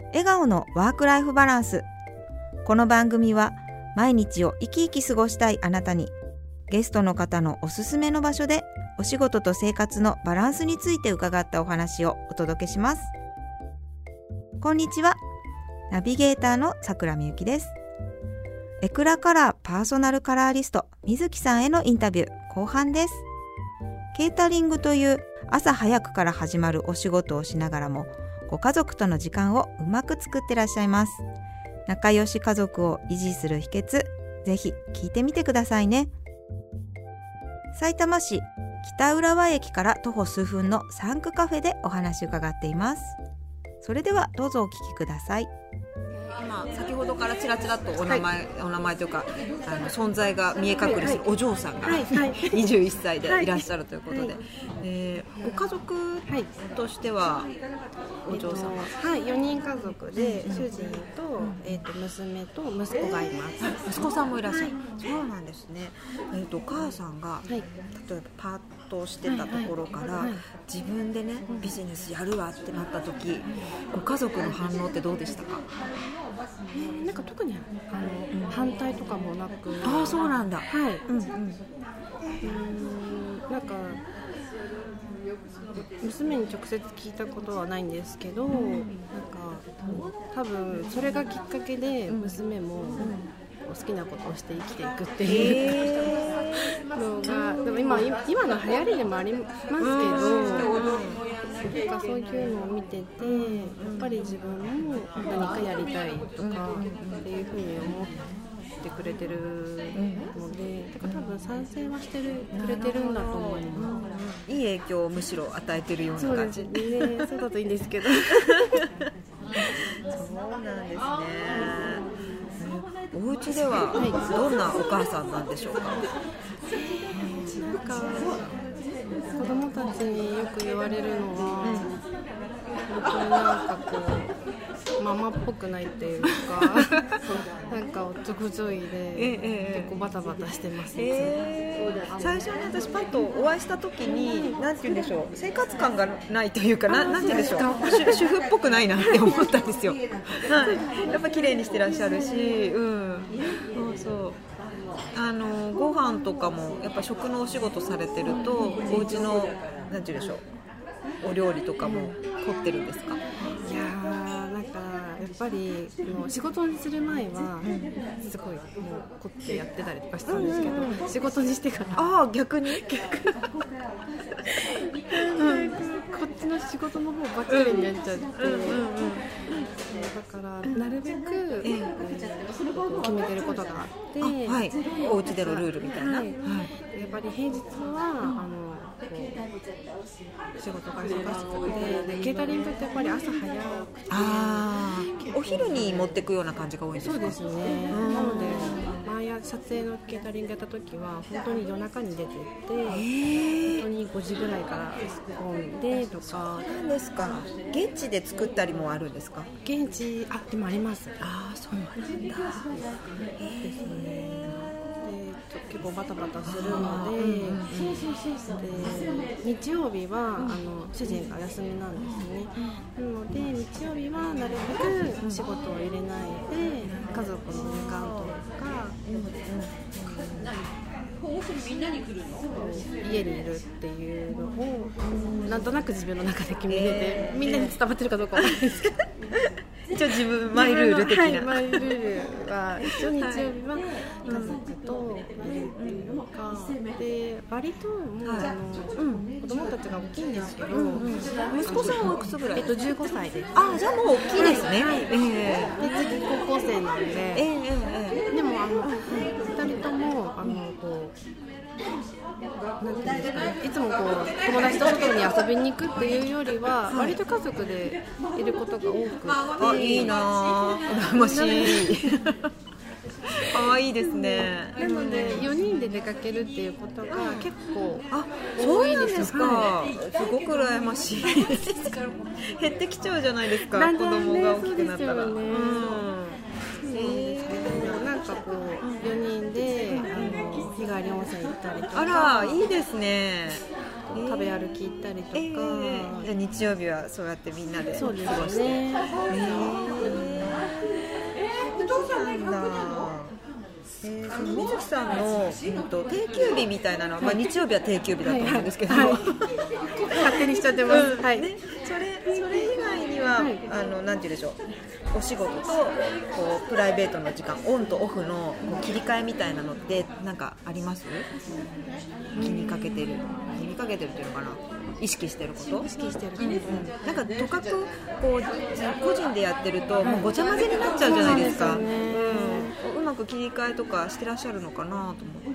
笑顔のワークライフバランス。この番組は毎日を生き生き過ごしたいあなたに、ゲストの方のおすすめの場所でお仕事と生活のバランスについて伺ったお話をお届けします。こんにちは、ナビゲーターの桜みゆきです。エクラカラーパーソナルカラーリスト水木さんへのインタビュー後半です。ケータリングという朝早くから始まるお仕事をしながらも、ご家族との時間をうまく作ってらっしゃいます。仲良し家族を維持する秘訣、ぜひ聞いてみてくださいね。さいたま市北浦和駅から徒歩数分のサンクカフェでお話を伺っています。それではどうぞお聞きください。今先ほどからちらちらとお名前というか存在が見え隠れするお嬢さんが、21歳でいらっしゃるということで、ご家族としてはお嬢さんは、 4人家族で主人と、娘と息子がいます。 息子さんもいらっしゃる。そうなんですね。お母さんが、例えばパートしてたところから、自分でねビジネスやるわってなった時、ご家族の反応ってどうでしたか？ なんか特に反対とかもなく。 ああ、そうなんだ。 はい。なんか娘に直接聞いたことはないんですけど、なんか多分それがきっかけで娘も好きなことをして生きていくっていうのが、でも今の流行りでもありますけど、なんかそういうのを見てて、やっぱり自分も何かやりたいとかっていうふうに思ってくれてるので、だから多分賛成はしてくれてるんだと思います。 いい影響をむしろ与えてるような感じ。 そうですね。そうだといいんですけど。 そうなんですね。お家ではどんなお母さんなんでしょうか？ なんか子供たちによく言われるのは、本当になんかこうママっぽくないっていうか、なんかおっちょこちょいで、結構バタバタしてますね。 最初に私パッとお会いした時に、なんて言うんでしょう、生活感がないというか、なんて言うんでしょう、主婦っぽくないなって思ったんですよ。やっぱ綺麗にしてらっしゃるし、そうご飯とかもやっぱ食のお仕事されてると、お家のなんて言うんでしょう、お料理とかも凝ってるんですか？ いやー、なんかやっぱり仕事にする前はすごいもう凝ってやってたりとかしたんですけど、仕事にしてから逆にこっちの仕事の方ばっかりになっちゃって、だからなるべく決めてることがあって、 お家でのルールみたいな、 やっぱり平日は仕事が忙しくて、ケータリングってやっぱり朝早くて、 お昼に持ってくような感じが多いんですか？ そうですね。なので前撮影のケータリングやった時は本当に夜中に出てって、本当に5時ぐらいから仕込んでとか。 そうなんですか。現地で作ったりもあるんですか？ 現地でもあります。 そうなんだ。 結構バタバタするので、日曜日は主人が休みなんですね。なので日曜日はなるべく仕事を入れないで家族の時間とか、家にいるっていうのをなんとなく自分の中で決めてて、みんなに伝わってるかどうかわからないですけど、 一応自分マイルール的な、 マイルールは一応日曜日は家族といるっていうかで、割ともう子供たちが大きいんですけど、 息子さんはおいくつぐらい ？15歳です。 じゃあもう大きいですね。 で次高校生なんで、でも2人ともこうなんていうんですかね、いつもこう友達と外に遊びに行くっていうよりは、割と家族でいることが多くて、 いいなぁ、羨ましい。可愛いですね。 なので4人で出かけるっていうことが結構多いですか？すごく羨ましい。減ってきちゃうじゃないですか、子供が大きくなったら。 なんかこう4人で日帰り温泉行ったりとか。 あら、いいですね。 食べ歩き行ったりとか、 じゃあ日曜日はそうやってみんなで過ごして。 そうですね。 そうなんだ。その水木さんの、定休日みたいなのは、日曜日は定休日だと思うんですけど、 勝手にしちゃってます。はい。 ね、それ以外には、なんて言うんでしょう、お仕事とこうプライベートの時間、オンとオフのこう切り替えみたいなのってなんかあります？気にかけてるっていうのかな、意識してること？ 意識してること、 なんかとかくこう個人でやってるともうごちゃ混ぜになっちゃうじゃないですか。うまく切り替えとかしてらっしゃるのかなと思って。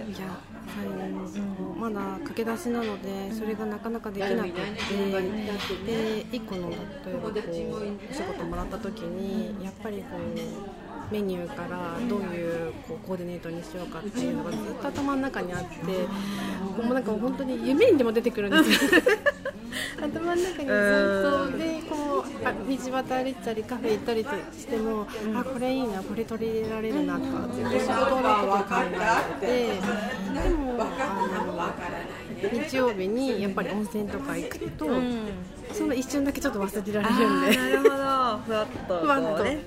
いや、まだ駆け出しなのでそれがなかなかできなくて、で1個の例えばこうお仕事もらった時にやっぱりこうメニューからどういうこうコーディネートにしようかっていうのがずっと頭の中にあって、もうなんか本当に夢にでも出てくるんですよ頭の中にずっとでこう道端歩いたりカフェ行ったりしても、これいいな、これ取り入れられるなとかずっと仕事のことを考えてて、でも日曜日にやっぱり温泉とか行くと、その一瞬だけちょっと忘れられるんで。 なるほど、ふわっとこうね。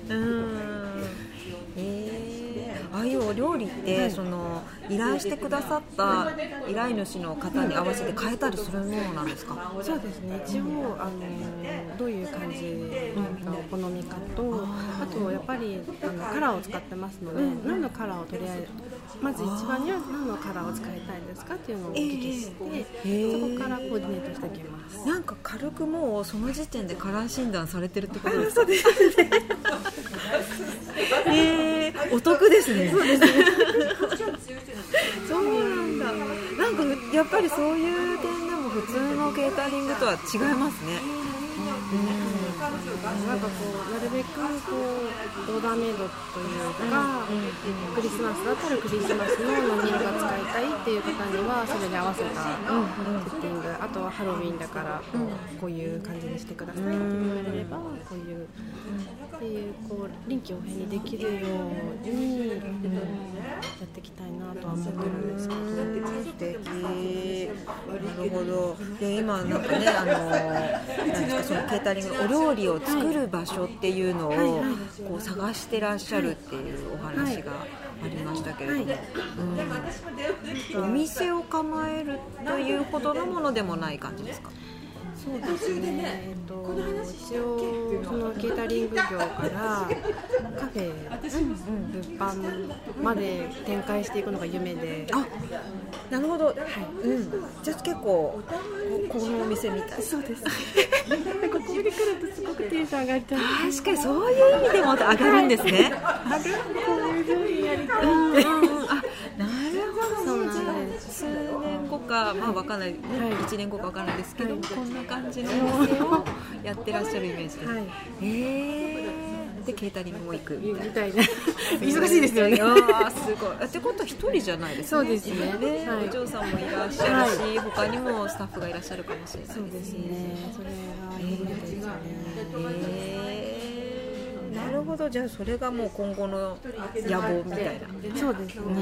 ああいうお料理って、その依頼してくださった依頼主の方に合わせて変えたりするものなんですか？ そうですね、一応どういう感じがお好みかと、あとやっぱりカラーを使ってますので、何のカラーをとりあえずまず一番には何のカラーを使いたいですかっていうのをお聞きして、そこからコーディネートしていきます。 なんか軽くもうその時点でカラー診断されてるってことですか？ そうですね。お得ですね。 そうですね。 そうなんだ。なんかやっぱりそういう点でも普通のケータリングとは違いますね。 なんかこうなるべくこうオーダーメイドというか、クリスマスだったらクリスマスの何色が使いたいっていう方にはそれに合わせたセッティング、あとはハロウィンだからこういう感じにしてくださいって言われればこういうっていうこう臨機応変にできるようにやっていきたいなとは思ってるんですけど。 素敵。なるほど。で今なんかねなんですか、そのケータリングお料理を作る場所っていうのをこう探してらっしゃるっていうお話がありましたけれども、お店を構えるというほどのものでもない感じですか？ そうですね、一応そのケータリング業からカフェ、物販まで展開していくのが夢で。 あ、なるほど、じゃあ結構このお店みたい。 そうですここに来るとすごくテンション上がっちゃう。 確かにそういう意味でも上がるんですね。 こういう風にやりたいって、 なるほど。 そうなんです。 数年後か、わかんない、1年後かわかんないですけど、こんな感じのお店をやってらっしゃるイメージです。でケータリングも行くみたいな。 忙しいですよね。 すごい。ってことは一人じゃないですね。 そうですね。 お嬢さんもいらっしゃるし、他にもスタッフがいらっしゃるかもしれないですね。 そうですね。それが夢ですよね。 なるほど。じゃあそれがもう今後の野望みたいな。 そうですね。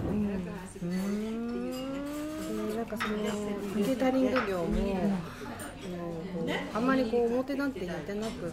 なんかそのケータリング業もあんまりこう表立ってやってなくって。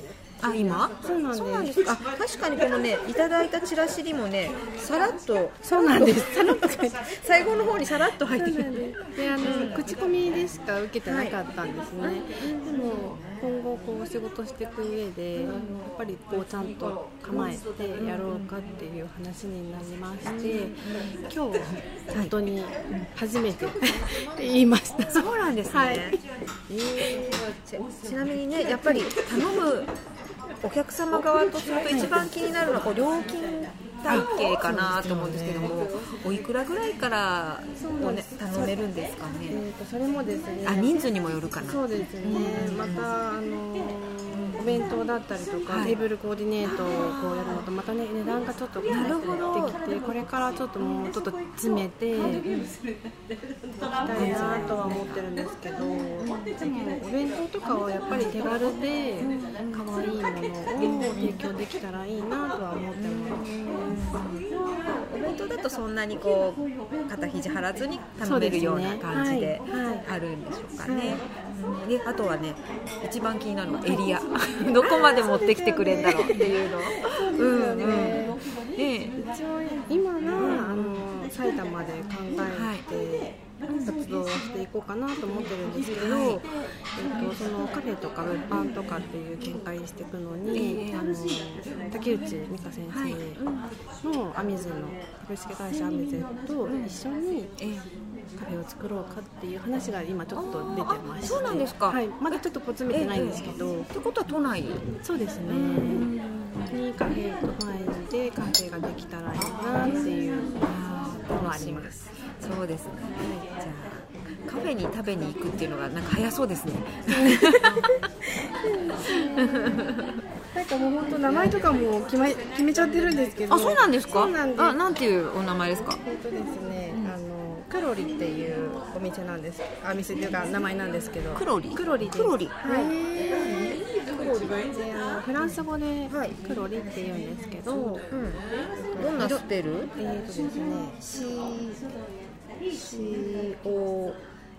今？そうなんです。確かにこのね、いただいたチラシにもね、さらっと。 そうなんです。 最後の方にさらっと入ってくる。 で、口コミでしか受けてなかったんですね。でも今後こう仕事していく上で、やっぱりこうちゃんと構えてやろうかっていう話になりまして、今日本当に初めて言いました。 そうなんですね。ちなみにね、やっぱり頼むお客様側とすると一番気になるのはこう料金体系かなと思うんですけども、おいくらぐらいから頼めるんですかね？ それもですね、 人数にもよるかな。 そうですね。またお弁当だったりとか、テーブルコーディネートをこうやるのとまたね値段がちょっと変わってきて、これからちょっともうちょっと詰めていきたいなとは思ってるんですけど、でもお弁当とかはやっぱり手軽で可愛いものを提供できたらいいなとは思ってます。 お弁当だとそんなにこう肩肘張らずに頼めるような感じであるんでしょうかね。であとはね、一番気になるのはエリアどこまで持ってきてくれるんだろうっていうのを一応今は埼玉で考えて活動をしていこうかなと思ってるんですけど、そのカフェとか物販とかっていう展開していくのに、竹内美香先生のアミゼの株式会社アミゼと一緒にカフェを作ろうかっていう話が今ちょっと出てまして。 そうなんですか。 はい、まだちょっと詰めてないんですけど、 ってことは都内？ そうですね、にカフェと前でカフェができたらいいなっていうのもあります。 そうですね、じゃあカフェに食べに行くっていうのがなんか早そうですねなんかもう本当名前とかも決めちゃってるんですけど。 あ、そうなんですか。 そうなんです。 なんていうお名前ですか。 ですね、クロリっていうお店なんです。店というか名前なんですけど。クロリです。クロリ。はい。でフランス語でクロリって言うんですけど、 どんなスペル？ ですね、COLORI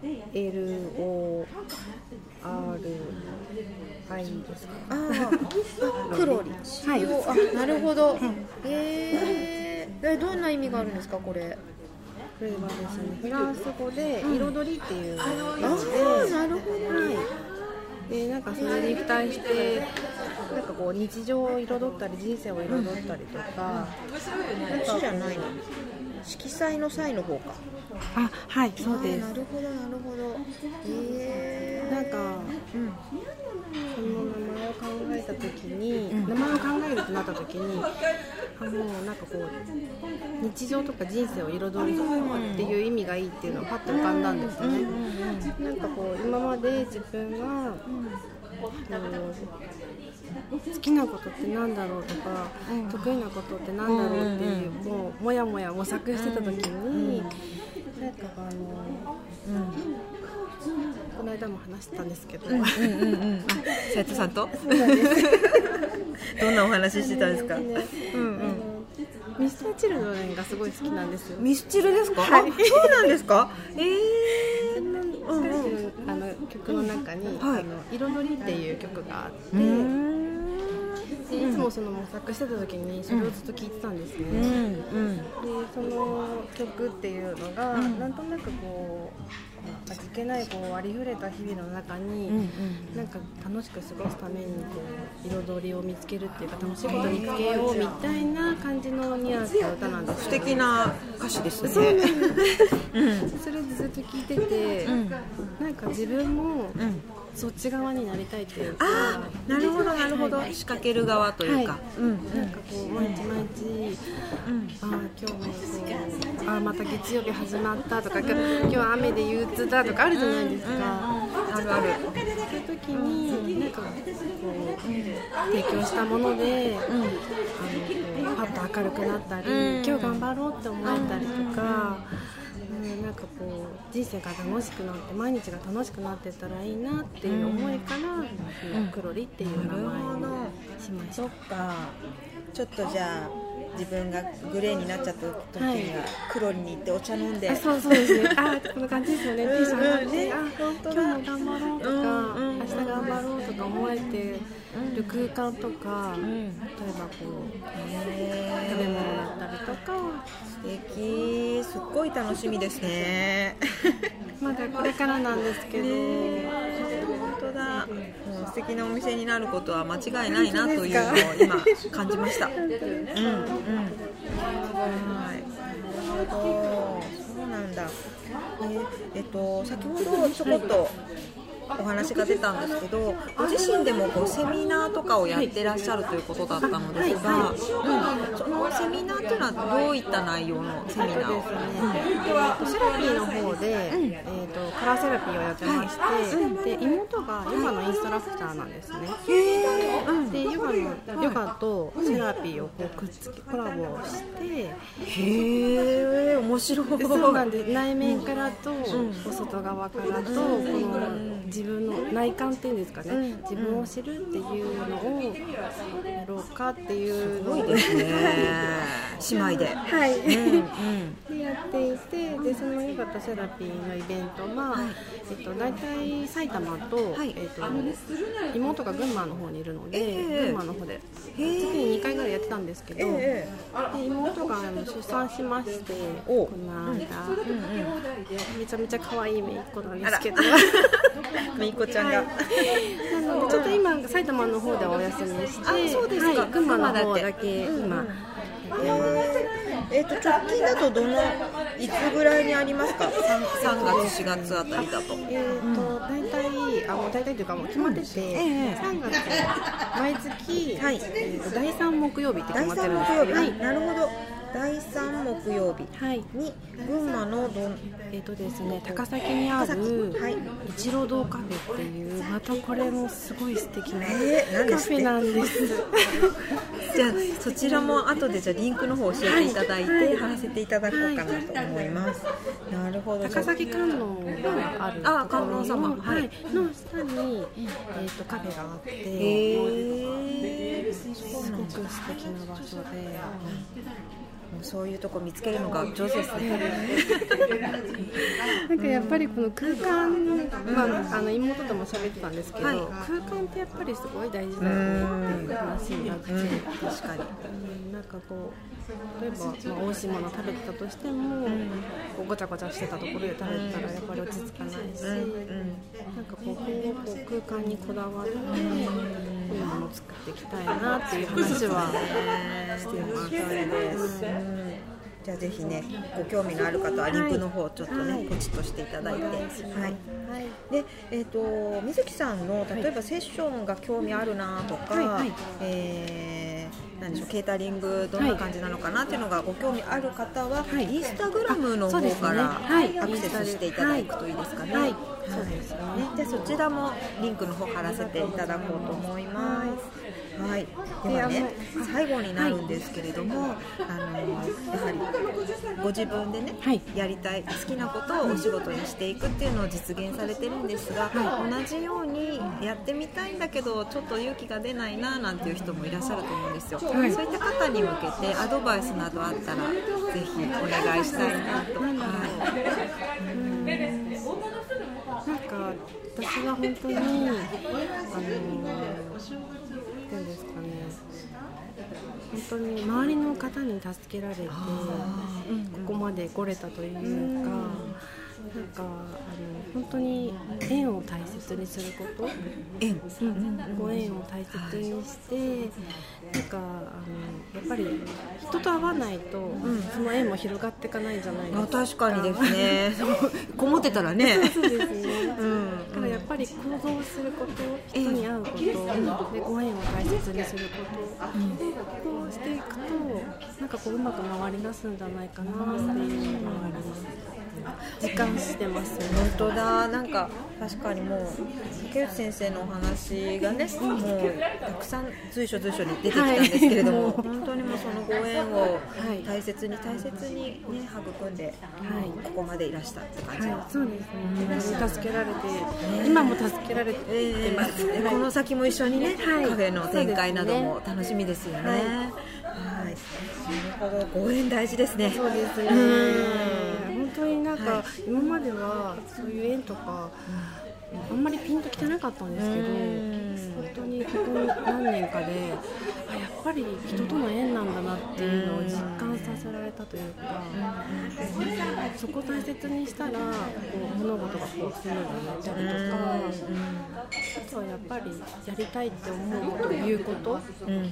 ですか。 クロリ。 はい。 なるほど。どんな意味があるんですか、これ。 これはですね、フランス語で彩りっていう意味で、 なるほど。 でなんかそれに付帯してなんかこう日常を彩ったり人生を彩ったりとか、 じゃないの。色彩の際の方か。 あ、はい、そうです。 なるほどなるほど。 なんか、その名前を考えた時に、名前を考えるとなった時に、もうなんかこう日常とか人生を彩るっていう意味がいいっていうのがパッと浮かんだんですよね。なんかこう今まで自分が好きなことってなんだろうとか、得意なことってなんだろうっていう、もやもや模索してた時に、なんかこの間も話してたんですけど、 斉藤さんとどんなお話してたんですか。 ミスターチルドレンがすごい好きなんですよ。 ミスチルですか。はい、そうなんですか。 曲の中に、彩りっていう曲があって、いつもその模索してた時にそれをずっと聴いてたんですね。でその曲っていうのが、なんとなくこう味気ないありふれた日々の中に、なんか楽しく過ごすために彩りを見つけるっていうか、楽しいことに見つけようみたいな感じのニュアンスの歌なんです。 素敵な歌詞ですね。 そうなんです。それでずっと聴いてて、なんか自分もそっち側になりたいっていうか。 なるほどなるほど。仕掛ける側というか、 なんかこう毎日毎日、今日もまた月曜日始まったとか、今日は雨で憂鬱だとかあるじゃないですか。 あるある。 そういう時になんかこう提供したもので、パッと明るくなったり、今日頑張ろうって思えたりとか。なんかこう人生が楽しくなって毎日が楽しくなってったらいいなっていう思いから、クロリっていう名前にしました。 そっか。ちょっとじゃあ自分がグレーになっちゃった時には黒に行ってお茶飲んで、 そうですね。こんな感じですよね。テンション上がって、今日も頑張ろうとか、明日頑張ろうとか思えてる空間とか、例えばこう食べ物だったりとか。 素敵。すっごい楽しみですね。 まだこれからなんですけど、 本当だ。もう素敵なお店になることは間違いないなというのを今感じました。はい。なるほど。そうなんだ。先ほどちょこっとお話が出たんですけど、ご自身でもこうセミナーとかをやってらっしゃるということだったのですが、そのセミナーというのはどういった内容のセミナーを？ セラピーの方で、カラーセラピーをやってまして、で妹がヨガのインストラクターなんですね。でヨガとセラピーをこうくっつけコラボして、 面白い。 そうなんです。内面からと、外側からと、この自分の内観っていうんですかね、自分を知るっていうのをやろうかっていうのをですね姉妹で、 でやっていて、でそのヨガとセラピーのイベントは、大体埼玉と、妹が群馬の方にいるので、群馬の方で月に2回ぐらいやってたんですけど、で妹が出産しまして、この間、めちゃめちゃ可愛い姪っ子なんですけど姪っ子ちゃんがなのでちょっと今埼玉の方でお休みして、 そうですか、 群馬の方だけ今直近だといつぐらいにありますか？3月4月あたりだと。 大体というかもう決まってて、3月毎月、第3木曜日って決まってるんです。 なるほど。第3木曜日に群馬のですね、高崎にある一郎堂カフェっていう、またこれもすごい素敵なカフェなんです。 じゃあそちらも後でじゃあリンクの方を教えていただいて貼らせていただこうかなと思います。なるほど。 高崎観音がある観音様の下にカフェがあって、すごく素敵な場所で。 そういうとこ見つけるのが上手ですね。 なんかやっぱりこの空間、妹とも喋ってたんですけど、空間ってやっぱりすごい大事だよねっていう話になって、 確かに。 なんかこう例えば、美味しいもの食べてたとしても、こうごちゃごちゃしてたところで食べたらやっぱり落ち着かないし、なんかこう空間にこだわっていいものを作っていきたいなっていう話はしています。 じゃあぜひね、ご興味のある方はリンクの方をちょっとね、ポチッとしていただいて、で、水木さんの例えばセッションが興味あるなとか、なんでしょう、ケータリングどんな感じなのかなっていうのがご興味ある方は、インスタグラムの方からアクセスしていただくといいですかね。 そうですね。 でそちらもリンクの方貼らせていただこうと思います。ではね、最後になるんですけれども、やはりご自分でね、やりたい好きなことをお仕事にしていくっていうのを実現されてるんですが、同じようにやってみたいんだけどちょっと勇気が出ないななんていう人もいらっしゃると思うんですよ。そういった方に向けてアドバイスなどあったらぜひお願いしたいなと。 なんか私は本当に何ですかね、本当に周りの方に助けられてここまで来れたというか、なんか本当に縁を大切にすること、ご縁を大切にして、なんかやっぱり人と会わないと、その縁も広がっていかないんじゃないですか。 確かにですね。こもってたらね。 そうですね。だからやっぱり行動すること、人に会うこと、でご縁を大切にすること、こうしていくとなんかこううまく回り出すんじゃないかなっていうのがあります。実感してます。 本当だ。なんか確かにもう竹内先生のお話がね、もうたくさん随所に出てきたんですけれども、本当にもうそのご縁を大切にね、育んで、ここまでいらしたって感じ。 そうですね。助けられて、今も助けられてます。 この先も一緒にね、カフェの展開なども楽しみですよね。なるほど。ご縁大事ですね。 そうですね。本当になんか今まではそういう縁とかあんまりピンときてなかったんですけど、本当にここ何年かでやっぱり人との縁なんだなっていうのを実感させられたというか、そこを大切にしたらこう物事がこうスムーズになったりとか、あとはやっぱりやりたいって思うことを言うこと、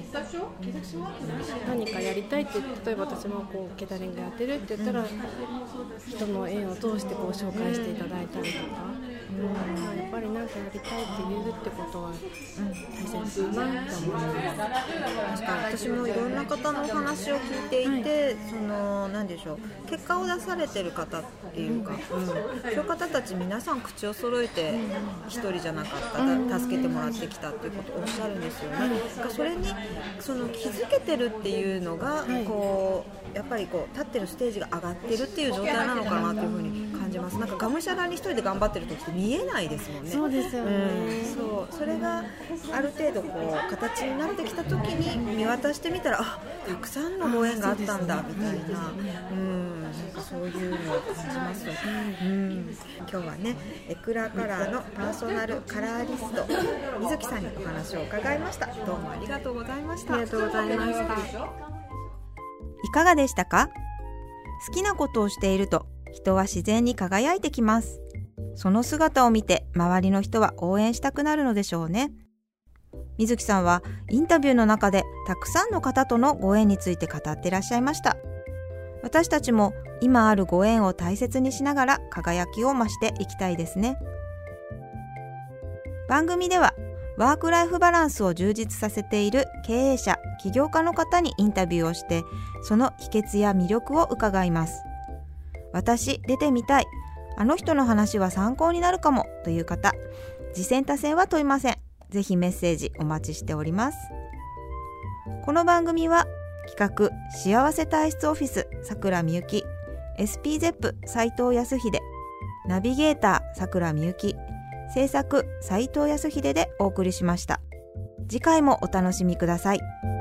何かやりたいって例えば私もこうケータリングやってるって言ったら、人の縁を通してこう紹介していただいたりとか。 やっぱりなんかやりたいって言えるってことは大切だなって思います。 確かに私もいろんな方のお話を聞いていて、なんでしょう、結果を出されてる方っていうか、そういう方たち皆さん口を揃えて一人じゃなかった、助けてもらってきたっていうことをおっしゃるんですよね。それに気づけてるっていうのが、やっぱり立ってるステージが上がってるっていう状態なのかなというふうに感じます。なんかがむしゃらに一人で頑張ってる時って見えないですもんね。 そうですよね、 それがある程度形になってきた時に見渡してみたら、たくさんのご縁があったんだみたいな、なんかそういうのを感じますよ。今日はね、エクラカラーのパーソナルカラーリスト水木さんにお話を伺いました。どうもありがとうございました。 ありがとうございました。 いかがでしたか？好きなことをしていると人は自然に輝いてきます。その姿を見て周りの人は応援したくなるのでしょうね。水木さんはインタビューの中でたくさんの方とのご縁について語っていらっしゃいました。私たちも今あるご縁を大切にしながら輝きを増していきたいですね。番組ではワークライフバランスを充実させている経営者、起業家の方にインタビューをして、その秘訣や魅力を伺います。私出てみたい、あの人の話は参考になるかもという方、次戦他戦は問いません。ぜひメッセージお待ちしております。この番組は企画幸せ体質オフィスさくらみゆき、 SPZEP 斉藤康秀、ナビゲーターさくらみゆき、制作斉藤康秀でお送りしました。次回もお楽しみください。